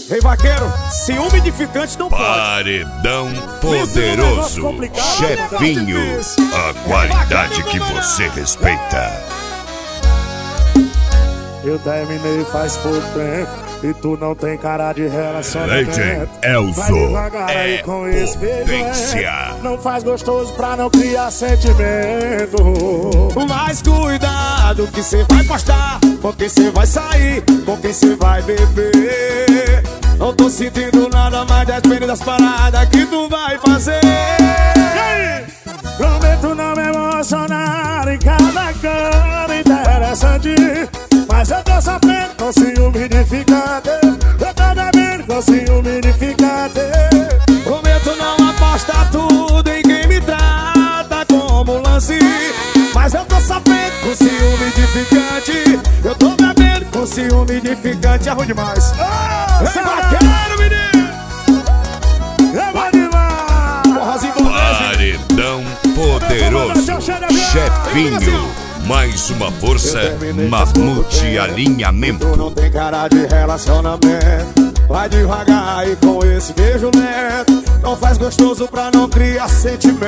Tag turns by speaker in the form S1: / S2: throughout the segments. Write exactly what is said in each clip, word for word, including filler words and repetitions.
S1: Rei Vaqueiro, ciúme edificante não pode.
S2: Paredão poderoso, chefinho, a qualidade que você respeita.
S3: Eu terminei faz pouco tempo e tu não tem cara de relacionamento.
S2: Legend Elzo é potência.
S3: Não faz gostoso pra não criar sentimento.
S1: Mas cuidado que cê vai postar, com quem cê vai sair, com quem cê vai beber. Não tô sentindo nada mais, depende das paradas que tu vai fazer.
S3: E aí? Prometo não me emocionar em cada cama interessante, mas eu tô sofrendo com ciúme edificante. Eu tô bebendo com ciúme edificante.
S1: Prometo não apostar tudo em quem me trata como lance, mas eu tô sofrendo com ciúme edificante. Eu tô bebendo com ciúme edificante. É ruim demais.
S3: Oh,
S1: Rei Vaqueiro, menino!
S3: É bom demais.
S2: Paredão poderoso, chefinho. Mais uma força, Mamute Alinhamento.
S1: Tu não tem cara de relacionamento. Vai devagar aí com esse beijo lento. Não faz gostoso pra não criar sentimento.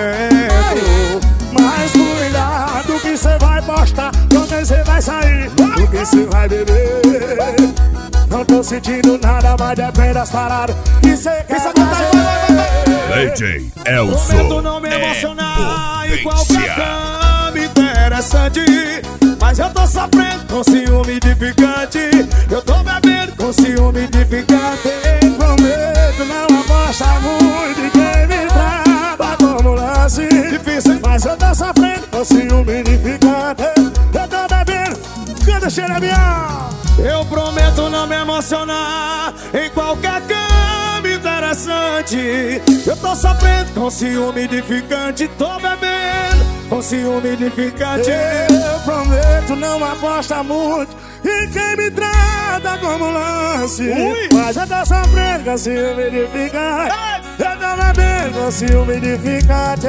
S3: Mas cuidado que cê vai postar, com quem cê vai sair, com quem cê vai beber. Não tô sentindo nada, mas depende das paradas que cê quer fazer.
S2: Legend Elzo
S1: Prometo não me emocionar
S2: é
S1: em qualquer
S2: potência.
S1: cama interessante, mas eu tô sofrendo com ciúme edificante. Eu tô bebendo com ciúme edificante.
S3: Prometo não apostar muito em quem me trata como lance,
S1: Difícil,
S3: mas eu tô sofrendo com ciúme edificante. Eu tô bebendo, canta xerebião.
S1: eu prometo não me emocionar em qualquer cama interessante. Eu tô sofrendo com ciúme edificante. Tô bebendo com ciúme edificante.
S3: Eu prometo não apostar muito em quem me trata como lance,
S1: Ui.
S3: mas eu tô sofrendo com ciúme edificante. Eu tô bebendo com ciúme edificante.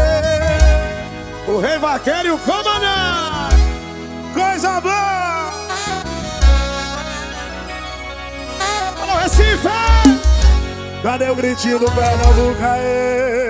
S1: O Rei Vaqueiro e o comandante.
S3: Coisa boa!
S1: Alô, Recife!
S3: Cadê o gritinho do Pernambuco aí?